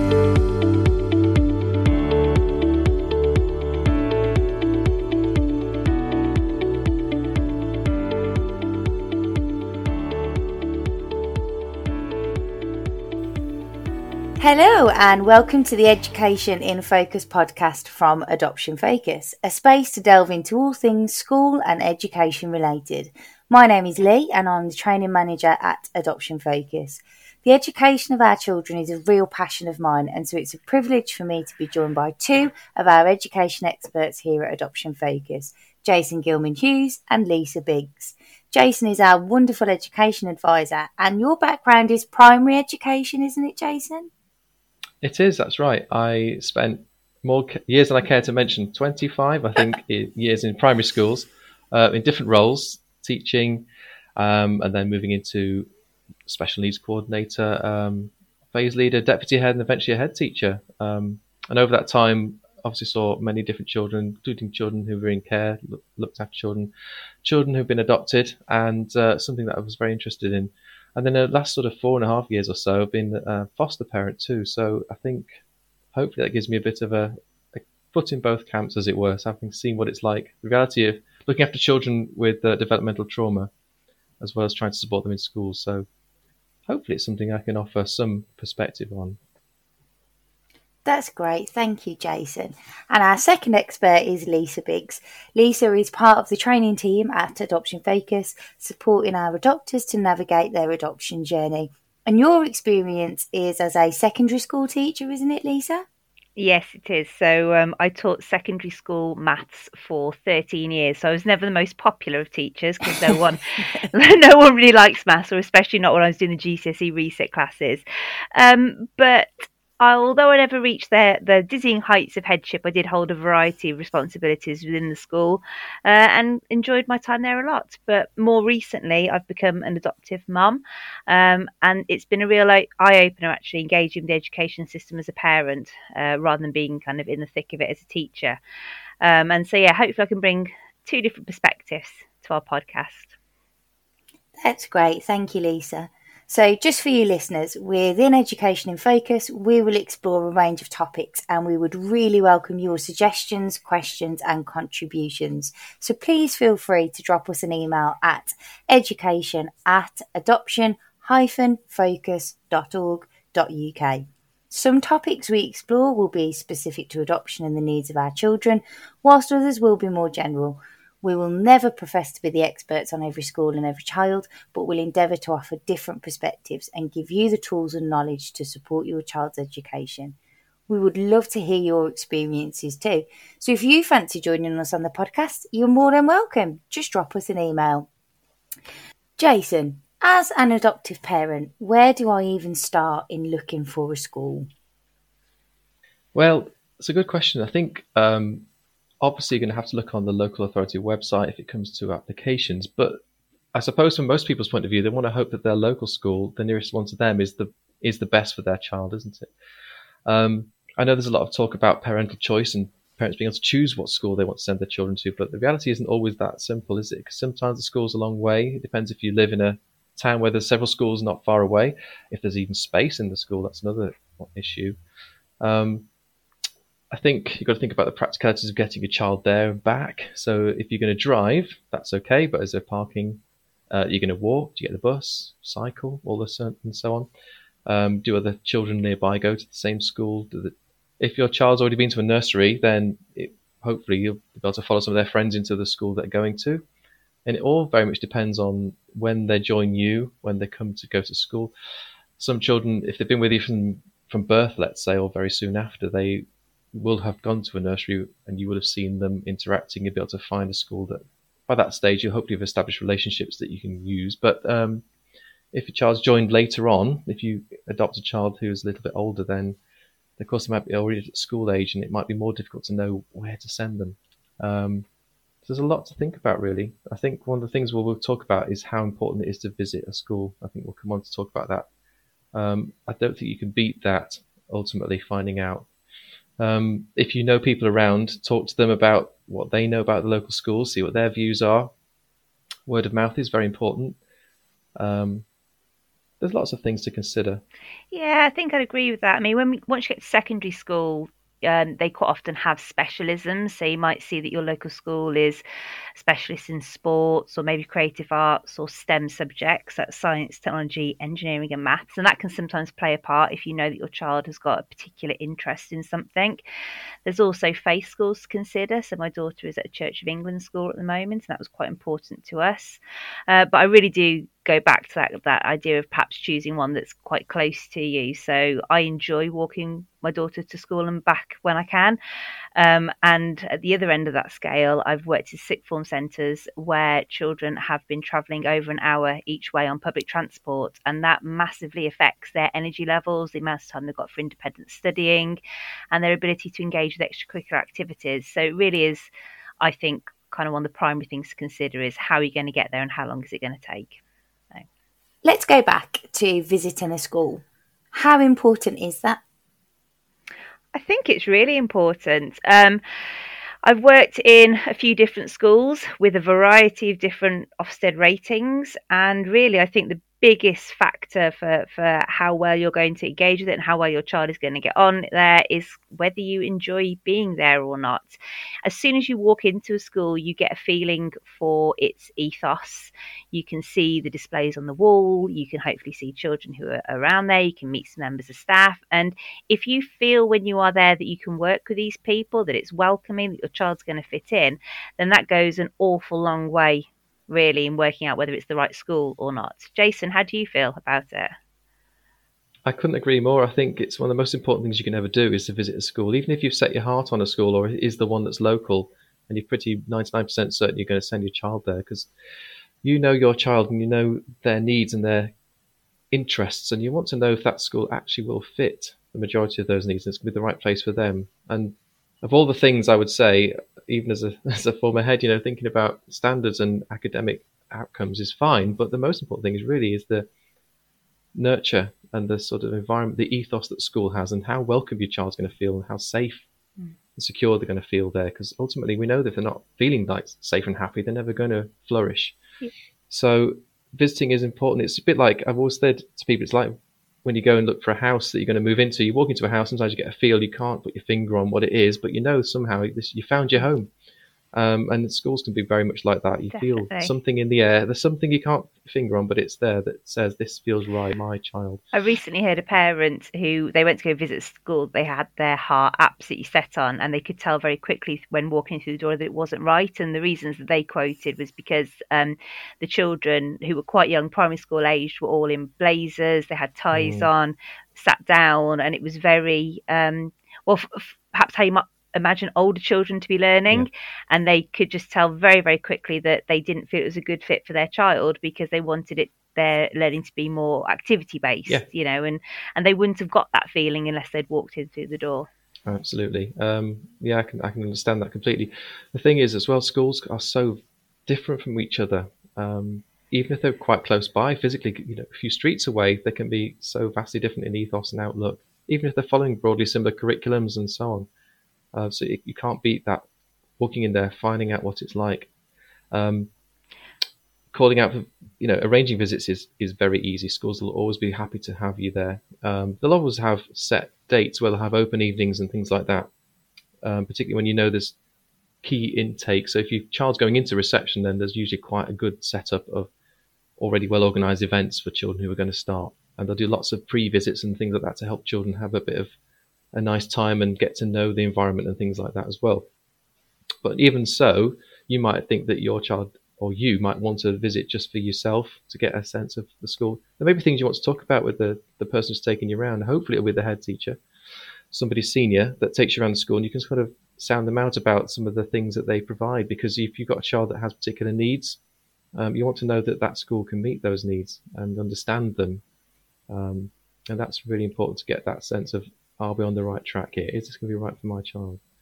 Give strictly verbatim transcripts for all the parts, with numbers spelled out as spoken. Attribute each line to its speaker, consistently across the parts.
Speaker 1: Hello and welcome to the Education in Focus podcast from Adoption Focus, a space to delve into all things school and education related. My name is Lee and I'm the training manager at Adoption Focus. The education of our children is a real passion of mine, and so it's a privilege for me to be joined by two of our education experts here at Adoption Focus, Jason Gilman-Hughes and Lisa Biggs. Jason is our wonderful education advisor, and your background is primary education, isn't it, Jason?
Speaker 2: It is, that's right. I spent more years than I care to mention, twenty-five, I think, years in primary schools, uh, in different roles, teaching, um, and then moving into special needs coordinator, um, phase leader, deputy head, and eventually a head teacher. Um, and over that time, obviously saw many different children, including children who were in care, look, looked after children, children who've been adopted, and uh, something that I was very interested in. And then the last sort of four and a half years or so, I've been a foster parent too. So I think hopefully that gives me a bit of a, a foot in both camps, as it were, so having seen what it's like, the reality of looking after children with uh, developmental trauma, as well as trying to support them in schools. So hopefully it's something I can offer some perspective on.
Speaker 1: That's great. Thank you, Jason. And our second expert is Lisa Biggs. Lisa is part of the training team at Adoption Focus, supporting our adopters to navigate their adoption journey. And your experience is as a secondary school teacher, isn't it, Lisa?
Speaker 3: Yes, it is. So um, I taught secondary school maths for thirteen years. So I was never the most popular of teachers because no one, no one really likes maths, or especially not when I was doing the G C S E reset classes. Um, but Although I never reached the, the dizzying heights of headship, I did hold a variety of responsibilities within the school uh, and enjoyed my time there a lot. But more recently, I've become an adoptive mum, um, and it's been a real eye-opener actually engaging with the education system as a parent uh, rather than being kind of in the thick of it as a teacher. Um, and so, yeah, hopefully I can bring two different perspectives to our podcast.
Speaker 1: That's great. Thank you, Lisa. So just for you listeners, within Education in Focus, we will explore a range of topics and we would really welcome your suggestions, questions and contributions. So please feel free to drop us an email at education at adoption focus dot org dot uk. Some topics we explore will be specific to adoption and the needs of our children, whilst others will be more general. We will never profess to be the experts on every school and every child, but will endeavour to offer different perspectives and give you the tools and knowledge to support your child's education. We would love to hear your experiences too. So if you fancy joining us on the podcast, you're more than welcome. Just drop us an email. Jason, as an adoptive parent, where do I even start in looking for a school?
Speaker 2: Well, it's a good question. I think... Um... Obviously, you're going to have to look on the local authority website if it comes to applications. But I suppose from most people's point of view, they want to hope that their local school, the nearest one to them, is the is the best for their child, isn't it? Um, I know there's a lot of talk about parental choice and parents being able to choose what school they want to send their children to, but the reality isn't always that simple, is it? Because sometimes the school's a long way. It depends if you live in a town where there's several schools not far away. If there's even space in the school, that's another issue. Um, I think you've got to think about the practicalities of getting a child there and back. So if you're going to drive, that's okay, but is there parking? Uh, you're going to walk? Do you get the bus, cycle, all this and so on? Um, do other children nearby go to the same school? Do the, if your child's already been to a nursery, then it, hopefully you'll be able to follow some of their friends into the school they're going to. And it all very much depends on when they join you, when they come to go to school. Some children, if they've been with you from, from birth, let's say, or very soon after, they will have gone to a nursery and you will have seen them interacting. You'll be able to find a school that by that stage you'll hopefully have established relationships that you can use. But um, if your child's joined later on, if you adopt a child who's a little bit older, then of course they might be already at school age and it might be more difficult to know where to send them. Um, so there's a lot to think about, really. I think one of the things we'll, we'll talk about is how important it is to visit a school. I think we'll come on to talk about that. Um, I don't think you can beat that, ultimately, finding out. Um, if you know people around, talk to them about what they know about the local schools, see what their views are. Word of mouth is very important. Um, there's lots of things to consider.
Speaker 3: Yeah, I think I'd agree with that. I mean, when we, once you get to secondary school, um, they quite often have specialisms. So you might see that your local school is specialist in sports or maybe creative arts or STEM subjects, that's science, technology, engineering, and maths. And that can sometimes play a part if you know that your child has got a particular interest in something. There's also faith schools to consider. So my daughter is at a Church of England school at the moment, and that was quite important to us. Uh, but I really do go back to that that idea of perhaps choosing one that's quite close to you. So I enjoy walking my daughter to school and back when I can. Um, and at the other end of that scale, I've worked in sixth form centres where children have been travelling over an hour each way on public transport, and that massively affects their energy levels, the amount of time they've got for independent studying, and their ability to engage with extracurricular activities. So it really is, I think, kind of one of the primary things to consider is how are you going to get there and how long is it going to take? So.
Speaker 1: Let's go back to visiting a school. How important is that?
Speaker 3: I think it's really important. Um, I've worked in a few different schools with a variety of different Ofsted ratings, and really I think the biggest factor for, for how well you're going to engage with it and how well your child is going to get on there is whether you enjoy being there or not. As soon as you walk into a school, you get a feeling for its ethos. You can see the displays on the wall, you can hopefully see children who are around there, you can meet some members of staff, and if you feel when you are there that you can work with these people, that it's welcoming, that your child's going to fit in, then that goes an awful long way really in working out whether it's the right school or not. Jason, how do you feel about it?
Speaker 2: I couldn't agree more. I think it's one of the most important things you can ever do is to visit a school, even if you've set your heart on a school or it is the one that's local and you're pretty ninety-nine percent certain you're going to send your child there, because you know your child and you know their needs and their interests, and you want to know if that school actually will fit the majority of those needs and it's going to be the right place for them. And of all the things I would say, even as a as a former head, you know, thinking about standards and academic outcomes is fine, but the most important thing is really is the nurture and the sort of environment, the ethos that school has, and how welcome your child's going to feel and how safe mm. and secure they're going to feel there. Because ultimately, we know that if they're not feeling like safe and happy, they're never going to flourish. Yeah. So visiting is important. It's a bit like I've always said to people, it's like when you go and look for a house that you're going to move into, you walk into a house, sometimes you get a feel, you can't put your finger on what it is, but you know somehow this, you found your home. Um, and schools can be very much like that. You Definitely. Feel something in the air. There's something you can't finger on, but it's there that says, this feels right, my child.
Speaker 3: I recently heard a parent who, they went to go visit school, they had their heart absolutely set on, and they could tell very quickly when walking through the door that it wasn't right. And the reasons that they quoted was because um, the children who were quite young, primary school aged, were all in blazers, they had ties mm. on, sat down, and it was very, um, well, f- f- perhaps how you might imagine older children to be learning, yeah. and they could just tell very, very quickly that they didn't feel it was a good fit for their child because they wanted it their learning to be more activity based, yeah. you know, and, and they wouldn't have got that feeling unless they'd walked in through the door.
Speaker 2: Absolutely. Um, yeah, I can I can understand that completely. The thing is as well, schools are so different from each other. Um, even if they're quite close by physically, you know, a few streets away, they can be so vastly different in ethos and outlook, even if they're following broadly similar curriculums and so on. Uh, so it, you can't beat that, walking in there, finding out what it's like. Um, calling out, for, you know, arranging visits is, is very easy. Schools will always be happy to have you there. Um, they'll always have set dates where they'll have open evenings and things like that, um, particularly when you know there's key intake. So if your child's going into reception, then there's usually quite a good setup of already well-organised events for children who are going to start. And they'll do lots of pre-visits and things like that to help children have a bit of a nice time and get to know the environment and things like that as well. But even so, you might think that your child or you might want to visit just for yourself to get a sense of the school. There may be things you want to talk about with the, the person who's taking you around. Hopefully it'll be the head teacher, somebody senior that takes you around the school, and you can sort of sound them out about some of the things that they provide. Because if you've got a child that has particular needs, um, you want to know that that school can meet those needs and understand them. Um, and that's really important to get that sense of, are we on the right track here? Is this going to be right for my child?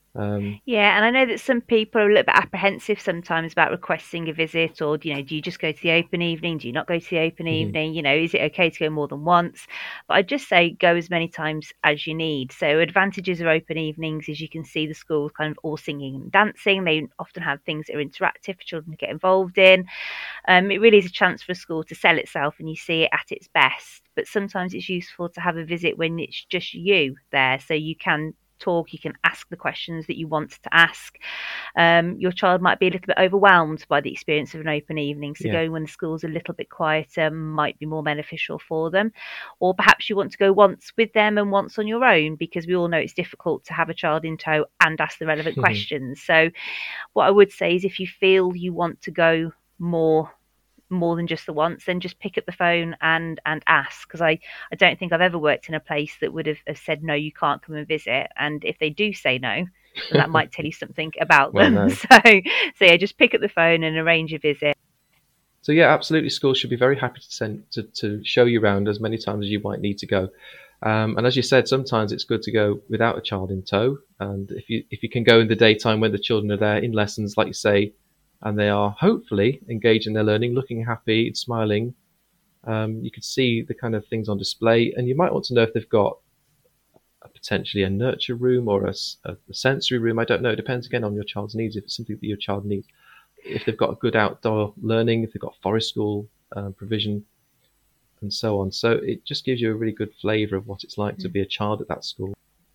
Speaker 2: Um,
Speaker 3: Yeah, and I know that some people are a little bit apprehensive sometimes about requesting a visit, or, you know, do you just go to the open evening? Do you not go to the open
Speaker 2: mhm.
Speaker 3: evening? You know, is it okay to go more than once? But I'd just say go as many times as you need. So advantages of open evenings is you can see the school kind of all singing and dancing. They often have things that are interactive for children to get involved in. Um, it really is a chance for a school to sell itself and you see it at its best. But sometimes it's useful to have a visit when it's just you there, so you can talk, you can ask the questions that you want to ask. Um, your child might be a little bit overwhelmed by the experience of an open evening, so
Speaker 2: Yeah.
Speaker 3: going when the school's a little bit quieter might be more beneficial for them. Or perhaps you want to go once with them and once on your own, because we all know it's difficult to have a child in tow and ask the relevant questions. So what I would say is, if you feel you want to go more more than just the once, then just pick up the phone and and ask, because I, I don't think I've ever worked in a place that would have, have said no, you can't come and visit. And if they do say no, then that might tell you something about
Speaker 2: Well,
Speaker 3: them.
Speaker 2: no.
Speaker 3: So so yeah, just pick up the phone and arrange a visit.
Speaker 2: So yeah, absolutely. Schools should be very happy to send to, to show you around as many times as you might need to go. Um, and as you said, sometimes it's good to go without a child in tow. And if you if you can go in the daytime when the children are there in lessons, like you say, and they are hopefully engaged in their learning, looking happy and smiling, um, you can see the kind of things on display. And you might want to know if they've got a, potentially a nurture room or a, a, a sensory room. I don't know. It depends again on your child's needs. If it's something that your child needs, if they've got a good outdoor learning, if they've got forest school uh, provision, and so on. So it just gives you a really good flavour of what it's like mm. to be a child at that school.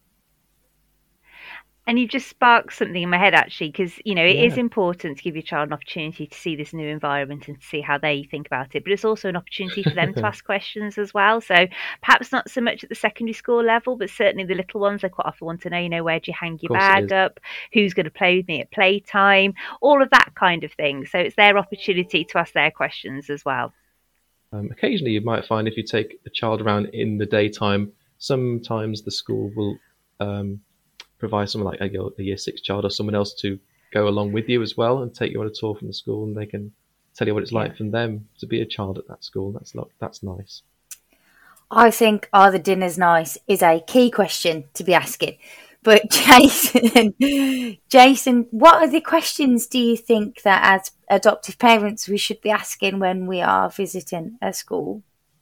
Speaker 3: And you've just sparked something in my head, actually, because, you know, it
Speaker 2: Yeah.
Speaker 3: is important to give your child an opportunity to see this new environment and to see how they think about it. But it's also an opportunity for them to ask questions as well. So perhaps not so much at the secondary school level, but certainly the little ones, they quite often want to know, you know, where do you hang your bag up? Who's going to play with me at playtime? All of that kind of thing. So it's their opportunity to ask their questions as well.
Speaker 2: Um, occasionally you might find if you take a child around in the daytime, sometimes the school will um, provide someone like a, a year six child or someone else to go along with you as well and take you on a tour from the school, and they can tell you what it's like yeah. for them to be a child at that school. That's not, that's nice.
Speaker 1: I think, are the dinners nice is a key question to be asking. But Jason, Jason, what are the questions do you think that as adoptive parents we should be asking when we are visiting a school?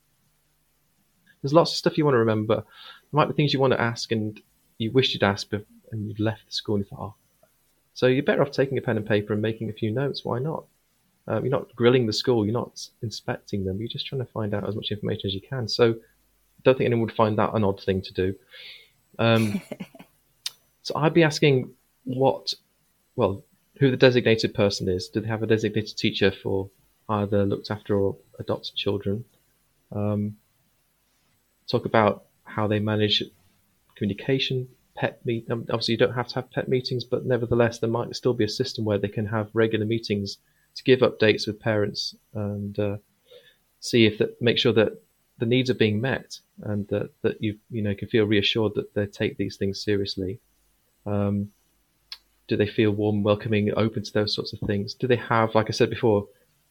Speaker 2: There's lots of stuff you want to remember. There might be things you want to ask and you wished you'd asked, but and you've left the school and you thought, oh. So you're better off taking a pen and paper and making a few notes. Why not? Um, you're not grilling the school. You're not inspecting them. You're just trying to find out as much information as you can. So I don't think anyone would find that an odd thing to do. Um, so I'd be asking what, well, who the designated person is. Do they have a designated teacher for either looked after or adopted children? Um, talk about how they manage communication, pet meet. Um, obviously, you don't have to have pet meetings, but nevertheless, there might still be a system where they can have regular meetings to give updates with parents and uh, see if that make sure that the needs are being met and that that you you know can feel reassured that they take these things seriously. Um, do they feel warm, welcoming, open to those sorts of things? Do they have, like I said before,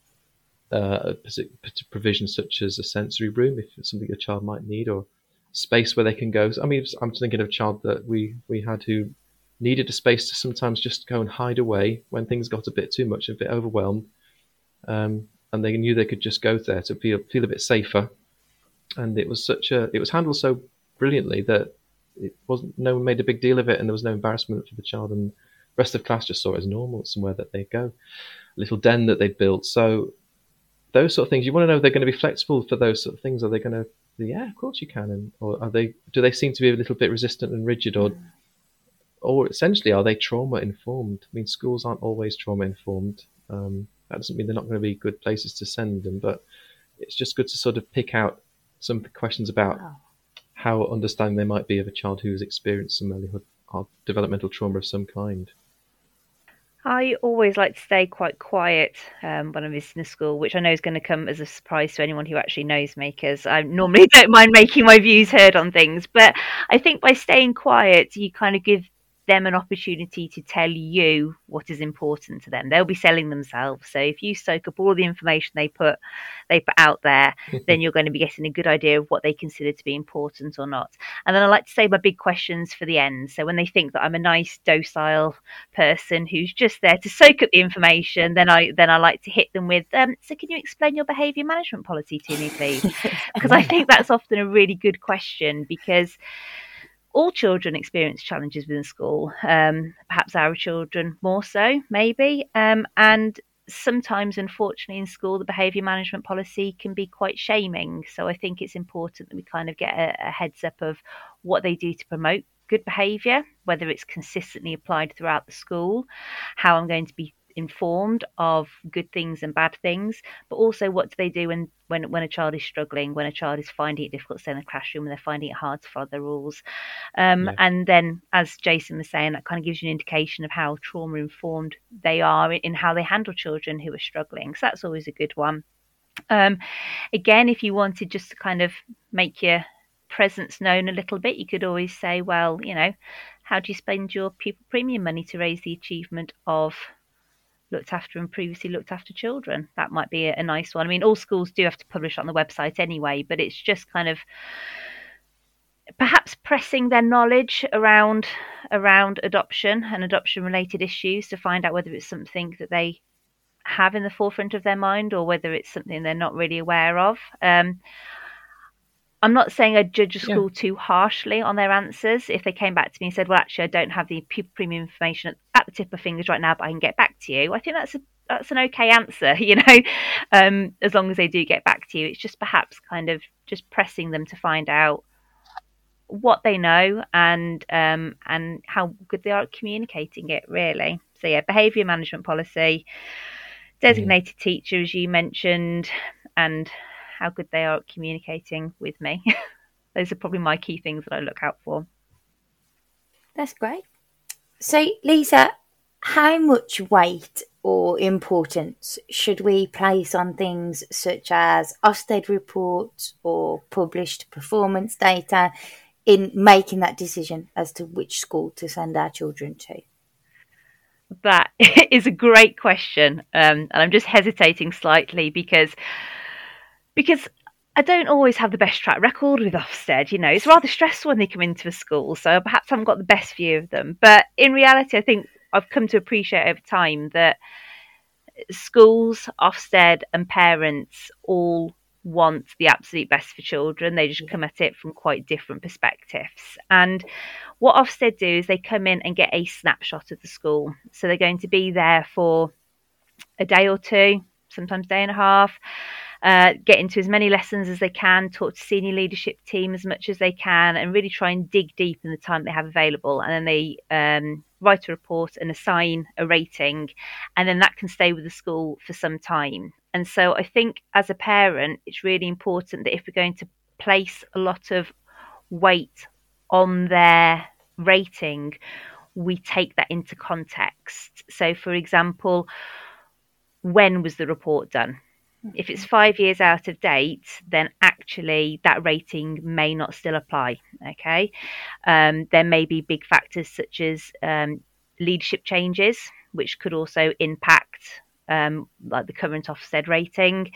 Speaker 2: uh, provisions such as a sensory room if it's something a child might need, or space where they can go? I mean, I'm thinking of a child that we, we had who needed a space to sometimes just go and hide away when things got a bit too much, a bit overwhelmed, um, and they knew they could just go there to feel feel a bit safer. And it was such a, it was handled so brilliantly that it wasn't, no one made a big deal of it, and there was no embarrassment for the child, and the rest of the class just saw it as normal, somewhere that they'd go, a little den that they'd built. So those sort of things, you want to know if they're going to be flexible for those sort of things. Are they going to, yeah, of course you can, and or are they, do they seem to be a little bit resistant and rigid, or mm. or essentially are they trauma informed? I mean, schools aren't always trauma informed. Um, that doesn't mean they're not going to be good places to send them, but it's just good to sort of pick out some questions about wow. how understanding they might be of a child who's experienced some earlyhood or developmental trauma of some kind.
Speaker 3: I always like to stay quite quiet um, when I'm visiting a school, which I know is going to come as a surprise to anyone who actually knows me, because I normally don't mind making my views heard on things. But I think by staying quiet, you kind of give them an opportunity to tell you what is important to them. They'll be selling themselves. So if you soak up all the information they put they put out there, then you're going to be getting a good idea of what they consider to be important or not. And then I like to say my big questions for the end. So when they think that I'm a nice, docile person who's just there to soak up the information, then I then I like to hit them with, um, so can you explain your behaviour management policy to me, please? Because I think that's often a really good question, because all children experience challenges within school, um, perhaps our children more so, maybe. Um, and sometimes, unfortunately, in school, the behaviour management policy can be quite shaming. So I think it's important that we kind of get a, a heads up of what they do to promote good behaviour, whether it's consistently applied throughout the school, how I'm going to be informed of good things and bad things, but also what do they do when, when, when a child is struggling, when a child is finding it difficult to stay in the classroom, when they're finding it hard to follow the rules. Um, yeah. And then, as Jason was saying, that kind of gives you an indication of how trauma-informed they are in how they handle children who are struggling. So that's always a good one. Um, again, if you wanted just to kind of make your presence known a little bit, you could always say, well, you know, how do you spend your pupil premium money to raise the achievement of looked after and previously looked after children? That might be a, a nice one. I mean, all schools do have to publish on the website anyway, but it's just kind of perhaps pressing their knowledge around around adoption and adoption related issues to find out whether it's something that they have in the forefront of their mind or whether it's something they're not really aware of. Um, I'm not saying I'd judge a school yeah. too harshly on their answers. If they came back to me and said, well, actually, I don't have the pupil premium information at, at the tip of my fingers right now, but I can get back to you. I think that's a, that's an okay answer, you know, um, as long as they do get back to you. It's just perhaps kind of just pressing them to find out what they know and um, and how good they are at communicating it, really. So, yeah, behaviour management policy, designated mm. teacher, as you mentioned, and how good they are at communicating with me. Those are probably my key things that I look out for.
Speaker 1: That's great. So, Lisa, how much weight or importance should we place on things such as Ofsted reports or published performance data in making that decision as to which school to send our children to?
Speaker 3: That is a great question. Um, and I'm just hesitating slightly because Because I don't always have the best track record with Ofsted. You know, it's rather stressful when they come into a school, so perhaps I haven't got the best view of them. But in reality, I think I've come to appreciate over time that schools, Ofsted and parents all want the absolute best for children. They just come at it from quite different perspectives. And what Ofsted do is they come in and get a snapshot of the school. So they're going to be there for a day or two, sometimes a day and a half. Uh, get into as many lessons as they can, talk to senior leadership team as much as they can, and really try and dig deep in the time they have available. And then they um, write a report and assign a rating, and then that can stay with the school for some time. And so I think as a parent, it's really important that if we're going to place a lot of weight on their rating, we take that into context. So, for example, when was the report done? If it's five years out of date, then actually that rating may not still apply. Okay, um, there may be big factors such as um, leadership changes, which could also impact um, like the current Ofsted rating.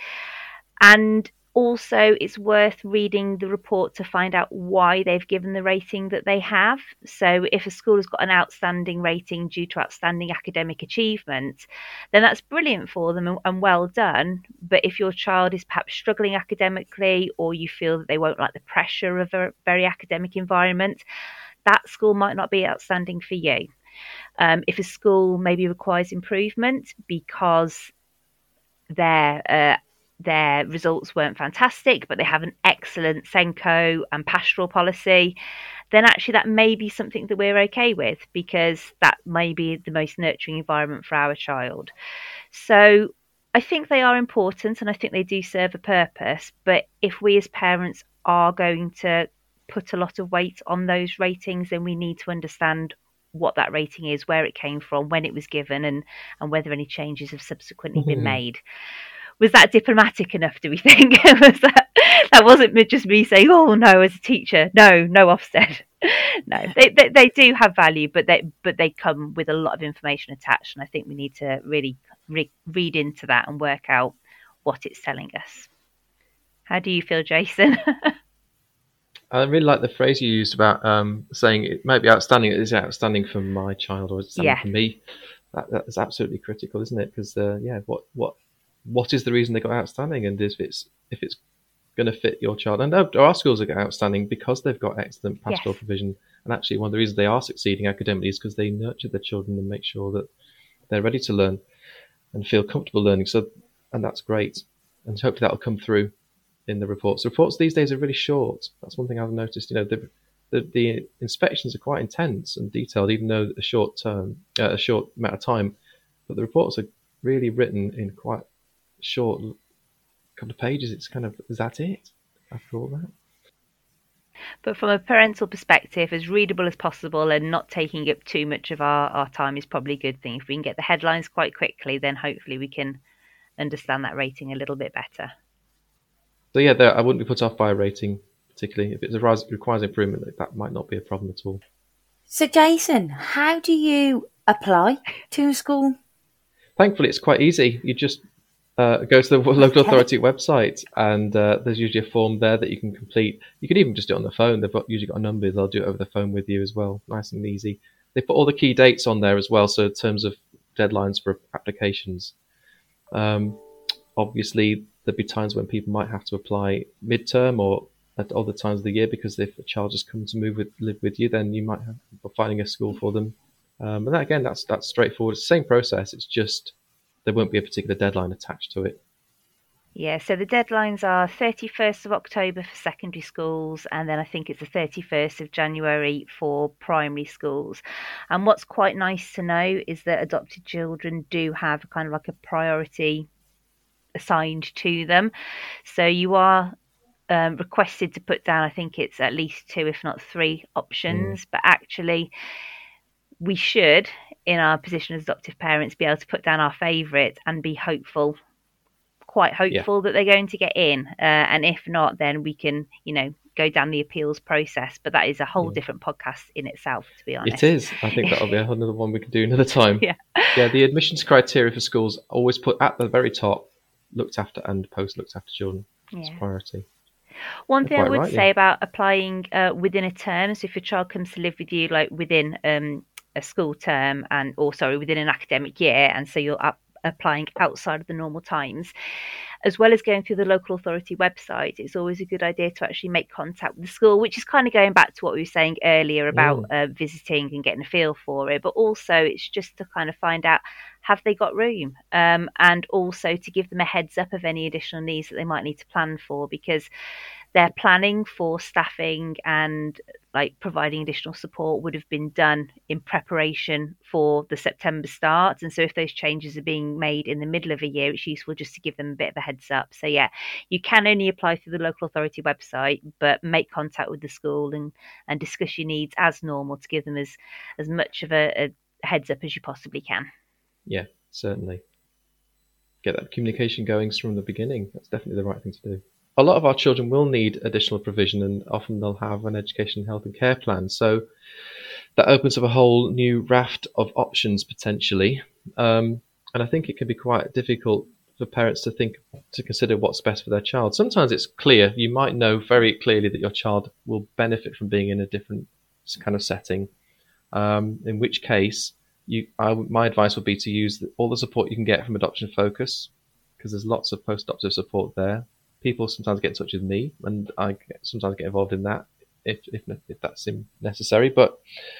Speaker 3: And also, it's worth reading the report to find out why they've given the rating that they have. So if a school has got an outstanding rating due to outstanding academic achievement, then that's brilliant for them and, and well done. But if your child is perhaps struggling academically, or you feel that they won't like the pressure of a very academic environment, that school might not be outstanding for you. Um, if a school maybe requires improvement because they're uh, their results weren't fantastic, but they have an excellent Senko and pastoral policy, then actually that may be something that we're okay with, because that may be the most nurturing environment for our child. So I think they are important and I think they do serve a purpose. But if we as parents are going to put a lot of weight on those ratings, then we need to understand what that rating is, where it came from, when it was given, and, and whether any changes have subsequently mm-hmm. been made. Was that diplomatic enough, do we think? Was that, that wasn't just me saying, "Oh no," as a teacher. No, no Ofsted. No, they, they they do have value, but they but they come with a lot of information attached, and I think we need to really re- read into that and work out what it's telling us. How do you feel, Jason?
Speaker 2: I really like the phrase you used about um, saying it might be outstanding. It is outstanding for my child, or it's outstanding
Speaker 3: Yeah.
Speaker 2: for me. That that is absolutely critical, isn't it? Because uh, yeah, what what what is the reason they got outstanding, and if it's if it's going to fit your child, and there are schools that get outstanding because they've got excellent pastoral
Speaker 3: Yes.
Speaker 2: provision, and actually one of the reasons they are succeeding academically is because they nurture their children and make sure that they're ready to learn and feel comfortable learning. So, and that's great, and hopefully that'll come through in the reports. The reports these days are really short. That's one thing I've noticed. You know, the the, the inspections are quite intense and detailed, even though a short term, uh, a short amount of time. But the reports are really written in quite short couple of pages. It's kind of, is that it after all that?
Speaker 3: But from a parental perspective, as readable as possible and not taking up too much of our, our time is probably a good thing. If we can get the headlines quite quickly, then hopefully we can understand that rating a little bit better.
Speaker 2: So yeah, there, I wouldn't be put off by a rating, particularly if it requires improvement. That might not be a problem at all.
Speaker 1: So Jason, how do you apply to a school?
Speaker 2: Thankfully, it's quite easy. You just uh, go to the local
Speaker 1: Okay.
Speaker 2: authority website, and uh, there's usually a form there that you can complete. You can even just do it on the phone. They've got, usually got a number. They'll do it over the phone with you as well. Nice and easy. They put all the key dates on there as well. So in terms of deadlines for applications, um, obviously there'll be times when people might have to apply midterm or at other times of the year, because if a child has come to move with live with you, then you might have finding a school for them. Um, and that, again, that's that's straightforward. It's the same process. It's just there won't be a particular deadline attached to it.
Speaker 3: Yeah, so the deadlines are thirty-first of October for secondary schools, and then I think it's the thirty-first of January for primary schools. And what's quite nice to know is that adopted children do have kind of like a priority assigned to them. So you are um, requested to put down, I think it's at least two, if not three options, mm. but actually we should, in our position as adoptive parents, be able to put down our favourite and be hopeful, quite hopeful yeah. that they're going to get in. Uh, and if not, then we can, you know, go down the appeals process. But that is a whole yeah. different podcast in itself, to be honest.
Speaker 2: It is. I think that'll be another one we could do another time.
Speaker 3: yeah.
Speaker 2: Yeah, the admissions criteria for schools always put at the very top, looked after and post looked after children as yeah. priority.
Speaker 3: One thing I would
Speaker 2: right,
Speaker 3: say
Speaker 2: yeah.
Speaker 3: about applying uh, within a term, so if your child comes to live with you, like within um, a school term and, or sorry, within an academic year, and so you're up, applying outside of the normal times, as well as going through the local authority website, it's always a good idea to actually make contact with the school, which is kind of going back to what we were saying earlier about mm. uh, visiting and getting a feel for it. But also it's just to kind of find out, have they got room? Um, and also to give them a heads up of any additional needs that they might need to plan for, because their planning for staffing and like providing additional support would have been done in preparation for the September start. And so if those changes are being made in the middle of a year, it's useful just to give them a bit of a heads up. So yeah, you can only apply through the local authority website, but make contact with the school and, and discuss your needs as normal to give them as, as much of a, a heads up as you possibly can.
Speaker 2: Yeah, certainly. Get that communication going from the beginning. That's definitely the right thing to do. A lot of our children will need additional provision, and often they'll have an education, health and care plan. So that opens up a whole new raft of options potentially. Um, and I think it can be quite difficult for parents to think, to consider what's best for their child. Sometimes it's clear. You might know very clearly that your child will benefit from being in a different kind of setting, um, in which case you, I, my advice would be to use the, all the support you can get from Adoption Focus, because there's lots of post-adoptive support there. People sometimes get in touch with me, and I get, sometimes get involved in that if if, if that's necessary. But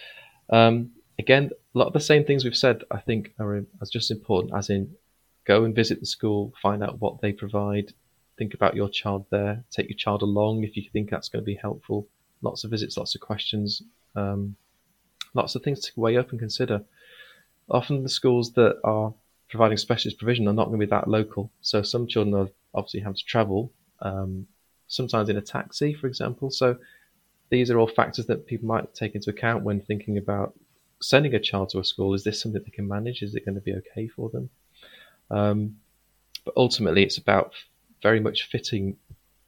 Speaker 2: um, again, a lot of the same things we've said, I think, are as just important, as in go and visit the school, find out what they provide, think about your child there, take your child along if you think that's going to be helpful. Lots of visits, lots of questions, um, lots of things to weigh up and consider. Often the schools that are providing specialist provision are not going to be that local. So some children are obviously have to travel, um, sometimes in a taxi, for example. So these are all factors that people might take into account when thinking about sending a child to a school. Is this something they can manage? Is it going to be okay for them? Um, but ultimately, it's about very much fitting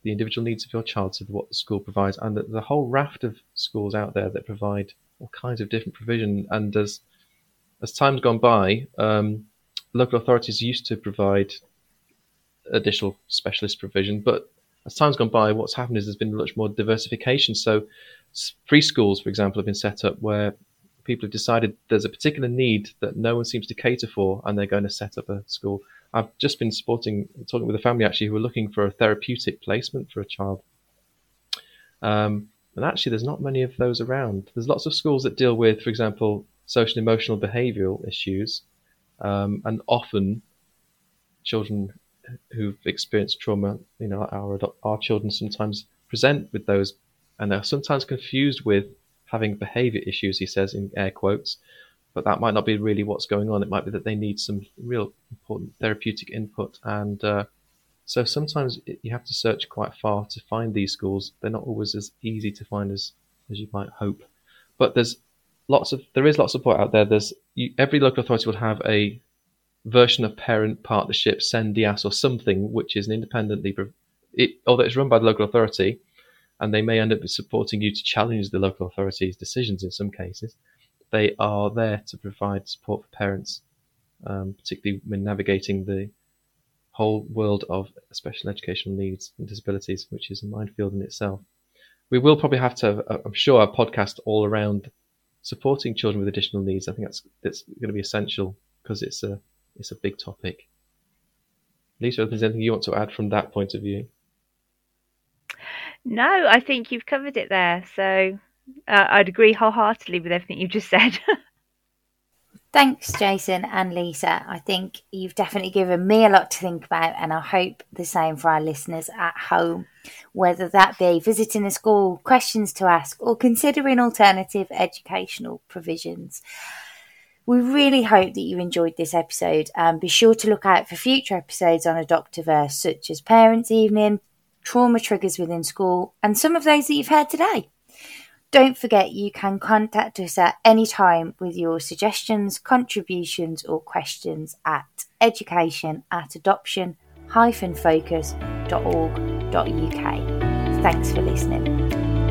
Speaker 2: the individual needs of your child to what the school provides. And there's a whole raft of schools out there that provide all kinds of different provision. And as as time's gone by, um, local authorities used to provide additional specialist provision, but as time's gone by, what's happened is there's been much more diversification. So preschools, for example, have been set up where people have decided there's a particular need that no one seems to cater for, and they're going to set up a school. I've just been supporting, talking with a family actually who were looking for a therapeutic placement for a child. Um, and actually, there's not many of those around. There's lots of schools that deal with, for example, social, emotional, behavioural issues, um, and often children who've experienced trauma, you know, our our children sometimes present with those, and they're sometimes confused with having behaviour issues, he says in air quotes, but that might not be really what's going on. It might be that they need some real important therapeutic input, and uh, so sometimes you have to search quite far to find these schools. They're not always as easy to find as as you might hope, but there's lots of there is lots of support out there. There's you, every local authority will have a version of parent partnership, SENDIAS or something, which is an independently, it, although it's run by the local authority, and they may end up supporting you to challenge the local authority's decisions in some cases. They are there to provide support for parents, um, particularly when navigating the whole world of special educational needs and disabilities, which is a minefield in itself. We will probably have to, have, I'm sure, a podcast all around supporting children with additional needs. I think that's that's going to be essential because it's a it's a big topic. Lisa, if there's anything you want to add from that point of view?
Speaker 3: No, I think you've covered it there. So uh, I'd agree wholeheartedly with everything you've just said.
Speaker 1: Thanks, Jason and Lisa. I think you've definitely given me a lot to think about, and I hope the same for our listeners at home, whether that be visiting a school, questions to ask, or considering alternative educational provisions. We really hope that you enjoyed this episode, and be sure to look out for future episodes on Adoptiverse, such as Parents' Evening, Trauma Triggers Within School, and some of those that you've heard today. Don't forget you can contact us at any time with your suggestions, contributions or questions at education at adoption dash focus dot org dot uk. Thanks for listening.